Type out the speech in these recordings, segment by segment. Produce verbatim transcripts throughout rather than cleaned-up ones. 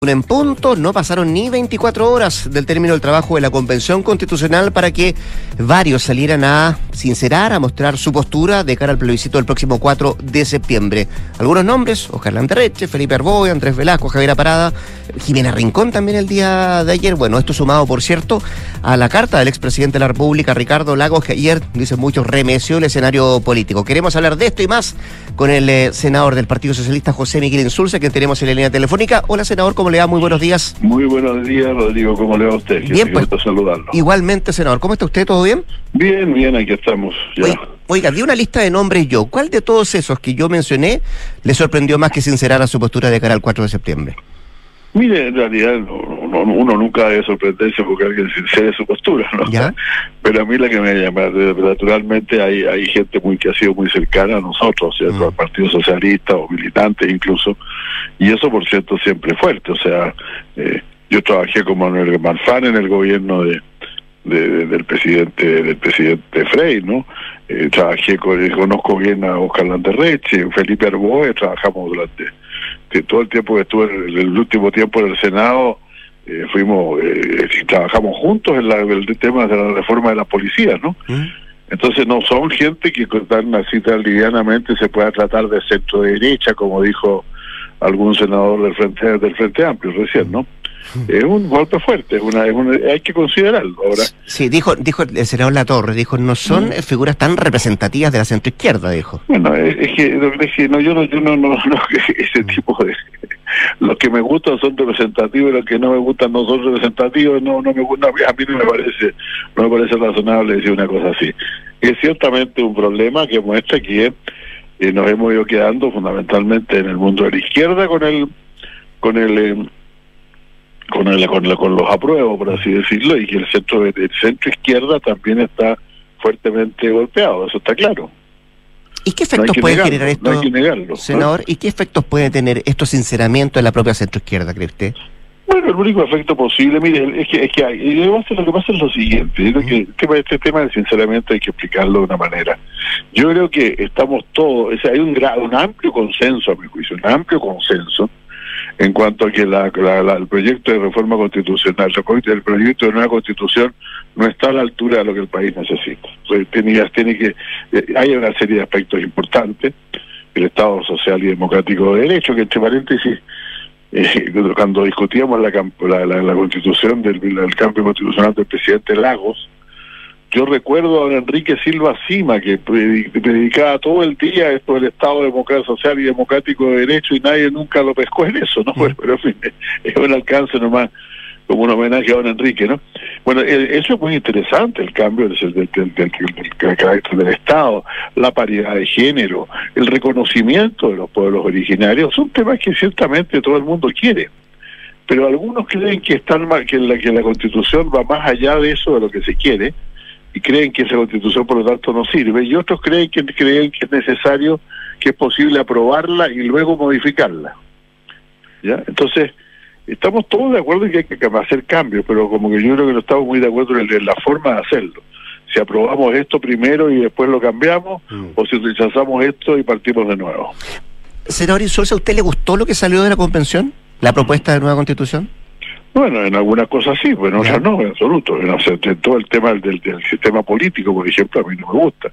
En punto, no pasaron ni veinticuatro horas del término del trabajo de la Convención Constitucional para que varios salieran a sincerar, a mostrar su postura de cara al plebiscito del próximo cuatro de septiembre. Algunos nombres: Oscar Landerreche, Felipe Arboe, Andrés Velasco, Javier Parada, Jimena Rincón también el día de ayer. Bueno, esto sumado, por cierto, a la carta del expresidente de la República, Ricardo Lagos, que ayer, dicen muchos, remeció el escenario político. Queremos hablar de esto y más con el eh, senador del Partido Socialista, José Miguel Insulza, que tenemos en la línea telefónica. Hola, senador, ¿cómo le va? Muy buenos días. Muy buenos días, Rodrigo. ¿Cómo le va a usted? Bien, pues, saludarlo. Igualmente, senador. ¿Cómo está usted? ¿Todo bien? Bien, bien, aquí estamos. Ya. Oiga, oiga, di una lista de nombres yo. ¿Cuál de todos esos que yo mencioné le sorprendió más que sincerara su postura de cara al cuatro de septiembre? Mire, en realidad uno, uno nunca debe sorprenderse porque alguien sincere su postura, ¿no? ¿Ya? Pero a mí la que me llama, naturalmente hay hay gente muy que ha sido muy cercana a nosotros, ¿cierto? Mm. Al Partido Socialista o militantes incluso, y eso por cierto siempre fuerte. O sea, eh, yo trabajé con Manuel Marfan en el gobierno de, de, de del presidente del presidente Frey, ¿no? Eh, trabajé con, conozco bien a Oscar Landerreche, Felipe Arboe, trabajamos durante que todo el tiempo que estuve en el, el último tiempo en el Senado, eh, fuimos eh, trabajamos juntos en, la, en el tema de la reforma de la policía, ¿no? ¿Mm? Entonces no son gente que tan así tan livianamente se pueda tratar de centro derecha, como dijo algún senador del Frente del Frente Amplio recién, ¿no? Es un golpe fuerte, es una, es una, hay que considerarlo ahora. Sí, dijo dijo el senador Latorre, dijo, no son mm. figuras tan representativas de la centroizquierda, dijo. Bueno, es, es, que, es que no, yo no, yo no, no, no ese tipo de... Los que me gustan son representativos y los que no me gustan no son representativos, no no me gusta, a mí no me parece, no me parece razonable decir una cosa así. Es ciertamente un problema que muestra que eh, nos hemos ido quedando fundamentalmente en el mundo de la izquierda con el... con el eh, Con, el, con, la, con los apruebos, por así decirlo, y que el centro el centro izquierda también está fuertemente golpeado, eso está claro. ¿Y qué efectos no puede negarlo, generar esto, no hay que negarlo, senador? ¿no? ¿Y qué efectos puede tener estos sinceramientos en la propia centro izquierda, cree usted? Bueno, el único efecto posible, mire, es que es que hay, lo que pasa es lo siguiente, yo creo que el tema, este tema del sinceramiento hay que explicarlo de una manera. Yo creo que estamos todos, o sea, hay un, un amplio consenso, a mi juicio, un amplio consenso en cuanto a que la, la, la, el proyecto de reforma constitucional, el proyecto de nueva constitución no está a la altura de lo que el país necesita. Entonces, tiene, tiene que, eh, hay una serie de aspectos importantes, el Estado social y democrático de derecho, que entre paréntesis, eh, cuando discutíamos la, la, la, la constitución del, del cambio constitucional del presidente Lagos, yo recuerdo a don Enrique Silva Cima, que predicaba todo el día esto del Estado democrático, social y democrático de derecho, y nadie nunca lo pescó en eso, ¿no? Bueno, pero en fin, es un alcance nomás, como un homenaje a don Enrique, ¿no? Bueno, eso es muy interesante, el cambio del, del, del, del, del carácter del Estado, la paridad de género, el reconocimiento de los pueblos originarios, son temas que ciertamente todo el mundo quiere. Pero algunos creen que, están mal, que, la, que la Constitución va más allá de eso, de lo que se quiere, y creen que esa constitución por lo tanto no sirve, y otros creen que creen que es necesario, que es posible aprobarla y luego modificarla. ¿Ya? Entonces, estamos todos de acuerdo en que hay que hacer cambios, pero como que yo creo que no estamos muy de acuerdo en, en la forma de hacerlo. Si aprobamos esto primero y después lo cambiamos, mm. o si rechazamos esto y partimos de nuevo. Senador Insulza, ¿a usted le gustó lo que salió de la convención? ¿La propuesta de nueva constitución? Bueno, en algunas cosas sí, pero en otras no, en absoluto. En, o sea, en todo el tema del, del sistema político, por ejemplo, a mí no me gusta.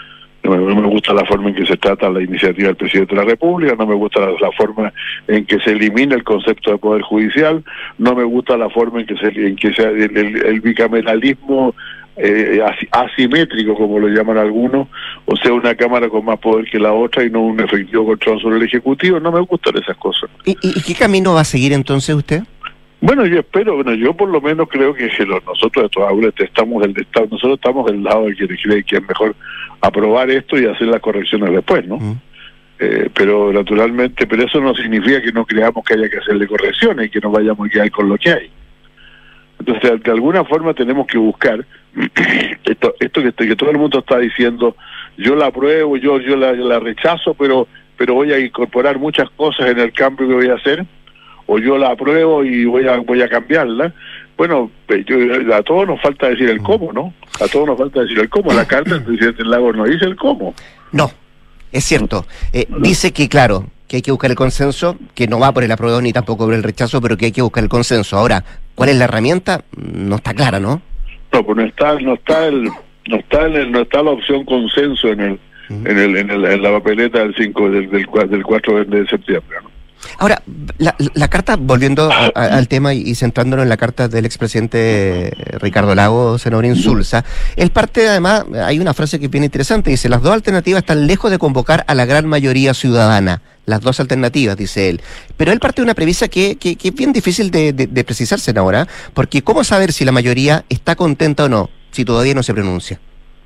No me, no me gusta la forma en que se trata la iniciativa del presidente de la República, no me gusta la, la forma en que se elimina el concepto de poder judicial, no me gusta la forma en que se en que sea el, el, el bicameralismo eh, asimétrico, como lo llaman algunos, o sea, una cámara con más poder que la otra y no un efectivo control sobre el Ejecutivo. No me gustan esas cosas. ¿Y, y, y qué camino va a seguir entonces usted? Bueno, yo espero, bueno, yo por lo menos creo que nosotros de todas maneras estamos del Estado, nosotros estamos del lado de quienes creen que es mejor aprobar esto y hacer las correcciones después, ¿no? Uh-huh. Eh, pero naturalmente, pero eso no significa que no creamos que haya que hacerle correcciones y que no vayamos a quedar con lo que hay. Entonces, de, de alguna forma tenemos que buscar esto, esto que, que todo el mundo está diciendo, yo la apruebo, yo yo la, la rechazo, pero pero voy a incorporar muchas cosas en el cambio que voy a hacer, o yo la apruebo y voy a voy a cambiarla. Bueno, yo, a todos nos falta decir el cómo, ¿no? A todos nos falta decir el cómo. La carta del presidente Lagos no dice el cómo. No, es cierto. Eh, dice que, claro, que hay que buscar el consenso, que no va por el apruebo ni tampoco por el rechazo, pero que hay que buscar el consenso. Ahora, ¿cuál es la herramienta? No está clara, ¿no? No, pues no está, no está el, no está el, no está la opción consenso en el, uh-huh. en el, en el, en la papeleta del cinco, del, del, del cuatro de septiembre, ¿no? Ahora, la, la carta, volviendo a, a, al tema y, y centrándonos en la carta del expresidente Ricardo Lagos, senador Insulza, él parte, además, hay una frase que es bien interesante, dice, las dos alternativas están lejos de convocar a la gran mayoría ciudadana, las dos alternativas, dice él, pero él parte de una premisa que, que, que es bien difícil de, de, de precisarse ahora, porque ¿cómo saber si la mayoría está contenta o no, si todavía no se pronuncia?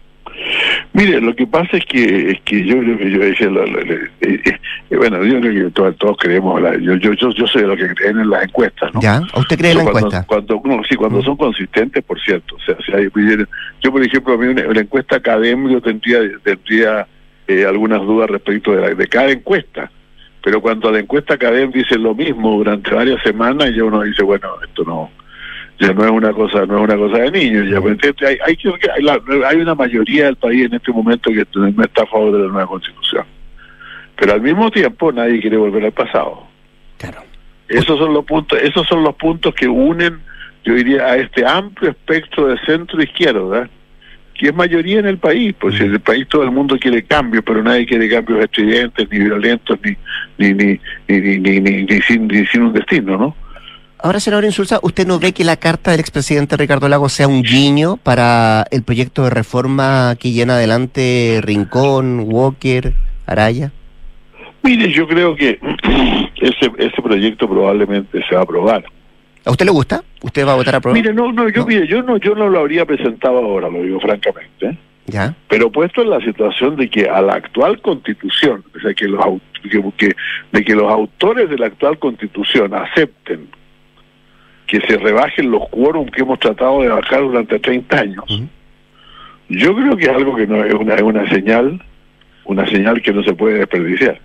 Mire, lo que pasa es que es que yo creo que yo decía, lo, lo, lo, eh, eh, bueno, yo creo que todos, todos creemos, la, yo, yo yo yo soy de lo que creen en las encuestas, ¿no? ¿Ya? ¿Usted cree en la cuando, encuesta? Cuando, no, sí, cuando mm. son consistentes, por cierto. O sea, si hay, yo, por ejemplo, a mí una, una encuesta académica tendría, tendría eh, algunas dudas respecto de, la, de cada encuesta, pero cuando la encuesta académica dice lo mismo durante varias semanas, ya uno dice, bueno, esto no... ya no es una cosa no es una cosa de niños, ya pues, hay hay, hay, la, hay una mayoría del país en este momento que no está a favor de la nueva Constitución, pero al mismo tiempo nadie quiere volver al pasado. Claro. Esos son los puntos esos son los puntos que unen, yo diría, a este amplio espectro de centro izquierda que es mayoría en el país, pues en el país todo el mundo quiere cambios, pero nadie quiere cambios estridentes ni violentos ni ni ni ni ni, ni, ni, ni, sin, ni sin un destino, ¿no? Ahora, senador Insulza, ¿usted no ve que la carta del expresidente Ricardo Lagos sea un guiño para el proyecto de reforma que llena adelante Rincón, Walker, Araya? Mire, yo creo que ese ese proyecto probablemente se va a aprobar. ¿A usted le gusta? ¿Usted va a votar a aprobar? Mire, no, no, yo, no. Mire, yo no, yo no lo habría presentado ahora, lo digo francamente, ¿eh? Ya. Pero puesto en la situación de que a la actual Constitución, o sea, que los que, que, de que los autores de la actual Constitución acepten que se rebajen los quórums que hemos tratado de bajar durante treinta años. Uh-huh. Yo creo que es algo que no es una, es una señal, una señal que no se puede desperdiciar.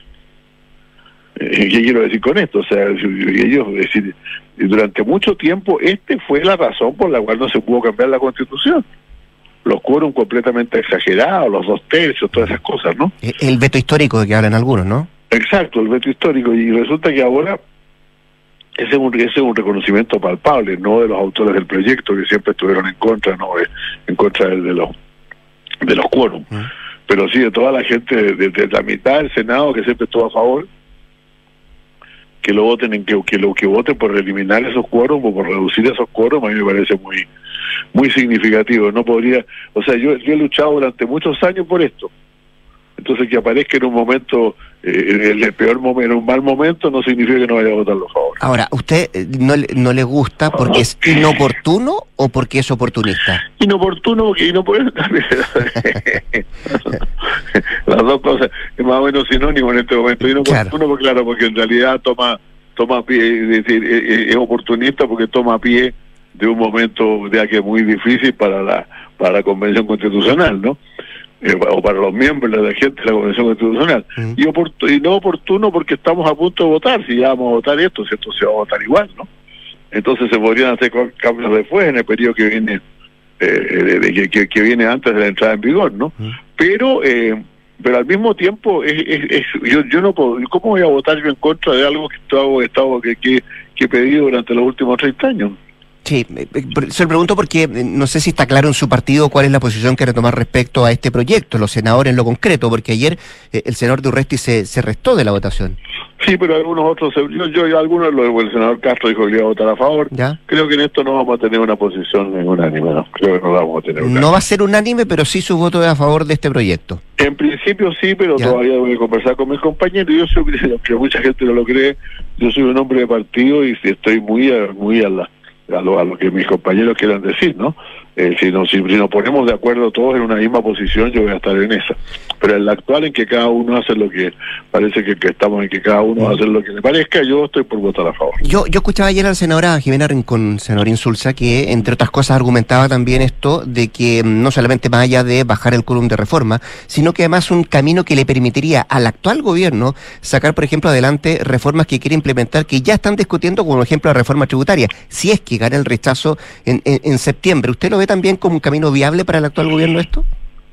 Eh, ¿Qué quiero decir con esto? O sea, ellos, es decir, durante mucho tiempo, este fue la razón por la cual no se pudo cambiar la Constitución. Los quórums completamente exagerados, los dos tercios, todas esas cosas, ¿no? El veto histórico de que hablan algunos, ¿no? Exacto, el veto histórico. Y resulta que ahora ese es un, ese es un reconocimiento palpable, no de los autores del proyecto, que siempre estuvieron en contra, no en contra de, de los de los quórums, uh-huh. pero sí de toda la gente, de, de, de la mitad del Senado que siempre estuvo a favor, que lo voten en que, que lo que voten por eliminar esos quórums o por reducir esos quórums, a mí me parece muy muy significativo. No podría, o sea, yo, yo he luchado durante muchos años por esto. Entonces, que aparezca en un momento, eh, en el peor momento, en un mal momento, no significa que no vaya a votar los favores. Ahora, ¿usted no, no le gusta porque es inoportuno o porque es oportunista? Inoportuno porque inoportuno. Las dos cosas, es más o menos sinónimo en este momento. Inoportuno, claro. Porque, claro, porque en realidad toma toma pie, es decir, es, es oportunista porque toma pie de un momento ya que es muy difícil para la para la Convención Constitucional, ¿no? Eh, o para los miembros de la gente de la Convención Constitucional. Uh-huh. y, oportuno, y no oportuno porque estamos a punto de votar. Si ya vamos a votar esto, si esto se va a votar igual, ¿no? Entonces se podrían hacer cambios después en el periodo que viene eh, de, de, que, que, que viene antes de la entrada en vigor, ¿no? Uh-huh. Pero eh, pero al mismo tiempo es, es, es yo yo no puedo, ¿cómo voy a votar yo en contra de algo que estaba estado que, que que he pedido durante los últimos treinta años? Sí, se lo pregunto porque no sé si está claro en su partido cuál es la posición que retomar respecto a este proyecto, los senadores en lo concreto, porque ayer eh, el senador Durresti se, se restó de la votación. Sí, pero algunos otros, yo, yo algunos, lo, el senador Castro dijo que iba a votar a favor. ¿Ya? Creo que en esto no vamos a tener una posición unánime, ¿no? Creo que no vamos a tener unánime. No va a ser unánime, pero sí su voto es a favor de este proyecto. En principio sí, pero ¿ya? Todavía voy a conversar con mis compañeros. Yo soy, aunque mucha gente no lo cree, yo soy un hombre de partido y estoy muy a, muy a la... A lo, a lo que mis compañeros quieran decir, ¿no? Eh, si, nos, si, si nos ponemos de acuerdo todos en una misma posición, yo voy a estar en esa. Pero en la actual, en que cada uno hace lo que parece que, que estamos, en que cada uno va a hacer lo que le parezca, yo estoy por votar a favor. Yo yo escuchaba ayer a la senadora Jimena Rincón, senadora Insulza, que entre otras cosas argumentaba también esto de que no solamente más allá de bajar el quórum de reforma, sino que además un camino que le permitiría al actual gobierno sacar, por ejemplo, adelante reformas que quiere implementar, que ya están discutiendo, como por ejemplo la reforma tributaria, si es que gana el rechazo en, en, en septiembre. ¿Usted lo ve también como un camino viable para el actual gobierno esto?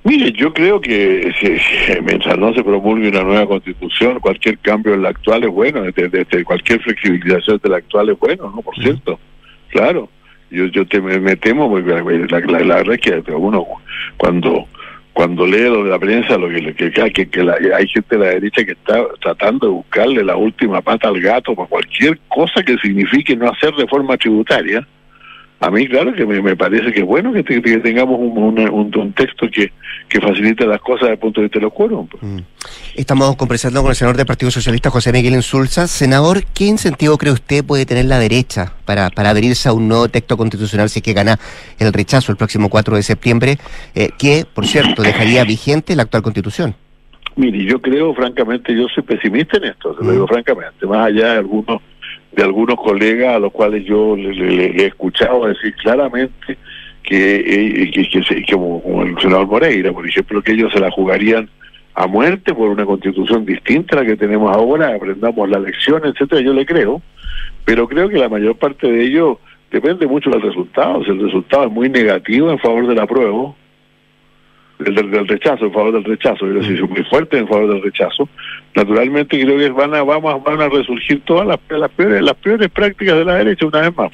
Mire, yo creo que si, si, mientras no se promulgue una nueva constitución, cualquier cambio en la actual es bueno, desde, desde cualquier flexibilización de la actual es bueno, ¿no? Por cierto, claro. Yo yo te, me, me temo, porque la, la, la verdad es que uno cuando cuando lee lo de la prensa, lo que, que, que, que la, hay gente de la derecha que está tratando de buscarle la última pata al gato para cualquier cosa que signifique no hacer reforma tributaria. A mí, claro, que me, me parece que es bueno que, te, que tengamos un, un, un, un texto que, que facilite las cosas desde el punto de vista de los quórum. Mm. Estamos conversando con el senador del Partido Socialista, José Miguel Insulza. Senador, ¿qué incentivo cree usted puede tener la derecha para, para adherirse a un nuevo texto constitucional si es que gana el rechazo el próximo cuatro de septiembre, eh, que, por cierto, dejaría vigente la actual constitución? Mire, yo creo, francamente, yo soy pesimista en esto, se lo digo francamente, más allá de algunos de algunos colegas a los cuales yo le, le, le he escuchado decir claramente que, eh, que, que, que como, como el senador Moreira, por ejemplo, que ellos se la jugarían a muerte por una constitución distinta a la que tenemos ahora, aprendamos la lección, etcétera. Yo le creo, pero creo que la mayor parte de ello depende mucho del resultado. Si el resultado es muy negativo en favor del apruebo, del, del, del rechazo, en favor del rechazo, es decir, muy fuerte en favor del rechazo, naturalmente creo que van a vamos van a resurgir todas las, las peores las peores prácticas de la derecha una vez más.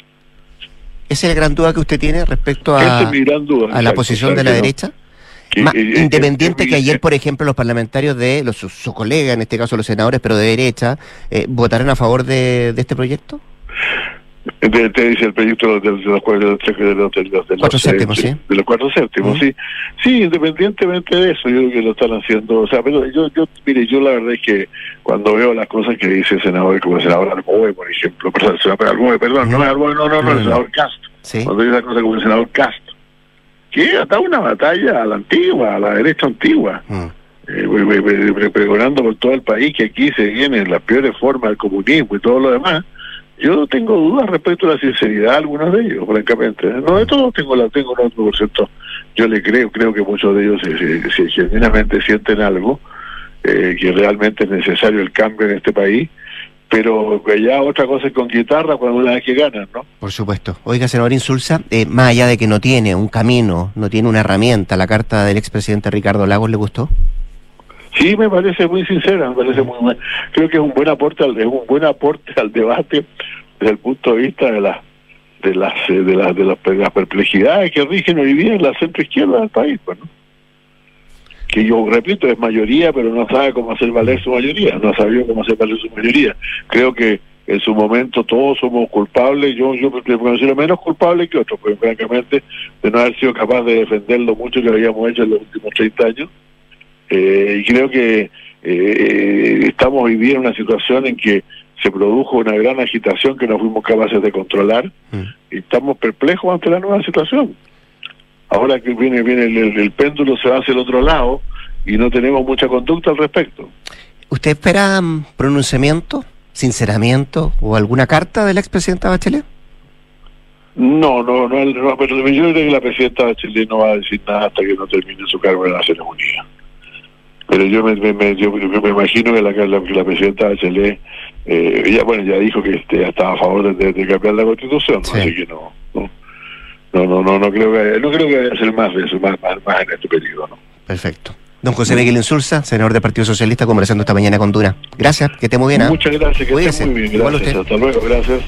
¿Esa es la gran duda que usted tiene respecto a, es mi gran duda, a exacto, la posición de la no, derecha? que, Ma, eh, independiente eh, que eh, ayer, por ejemplo, los parlamentarios de los, su, su colega, en este caso los senadores, pero de derecha, eh, ¿votarán a favor de, de este proyecto? Te, te dice el proyecto de, de, de los cuatro de los, de los, de los, de cuatro los, séptimos, eh, sí. De los cuatro séptimos, uh-huh. sí. Sí, independientemente de eso, yo creo que lo están haciendo. O sea, pero yo, yo, mire, yo la verdad es que cuando veo las cosas que dice el senador, como el senador Alboe, por ejemplo, perdón, el senador Alboe, perdón, uh-huh. no, Alboe, no, no, no, no, el senador Cast. Sí. Cuando dice las cosas como el senador Cast, que ha dado una batalla a la antigua, a la derecha antigua. Uh-huh. Eh, pregonando por todo el país que aquí se vienen las peores formas del comunismo y todo lo demás. Yo tengo dudas respecto a la sinceridad de algunos de ellos, francamente. No de todos tengo la tengo un otro por ciento. Yo le creo, creo que muchos de ellos se, se, se genuinamente sienten algo, eh, que realmente es necesario el cambio en este país, pero ya otra cosa es con guitarra cuando una vez que ganan, ¿no? Por supuesto. Oiga, senador Insulza, eh, más allá de que no tiene un camino, no tiene una herramienta, ¿la carta del expresidente Ricardo Lagos le gustó? Sí, me parece muy sincera, me parece muy buena. Creo que es un buen aporte al, es un buen aporte al debate desde el punto de vista de las de las de las de las, de las perplejidades que rigen hoy día en la centroizquierda del país, pues, ¿no? Que yo repito, es mayoría, pero no sabe cómo hacer valer su mayoría, no ha sabido cómo hacer valer su mayoría. Creo que en su momento todos somos culpables, yo yo me considero menos culpable que otros, porque francamente de no haber sido capaz de defender lo mucho que habíamos hecho en los últimos treinta años. Eh, y creo que eh, estamos hoy día en una situación en que se produjo una gran agitación que no fuimos capaces de controlar mm. y estamos perplejos ante la nueva situación. Ahora que viene viene el, el, el péndulo se va hacia el otro lado y no tenemos mucha conducta al respecto. ¿Usted espera um, pronunciamiento, sinceramiento o alguna carta de la expresidenta Bachelet? No, no, no, no, pero yo creo que la presidenta Bachelet no va a decir nada hasta que no termine su cargo en las Naciones Unidas. Pero yo me, me, yo, yo me imagino que la, la, la presidenta Bachelet, eh, ella, bueno, ya dijo que este, estaba a favor de, de, de cambiar la Constitución, sí. Así que no, no, no, no, no, no creo que, no creo que vaya a ser más de eso, más, más, más en este periodo, ¿no? Perfecto. Don José Miguel Insulza, senador del Partido Socialista, conversando esta mañana con Duna. Gracias, que esté muy bien. ¿eh? Muchas gracias, que Cuídese. esté muy bien, gracias. Hasta luego, gracias.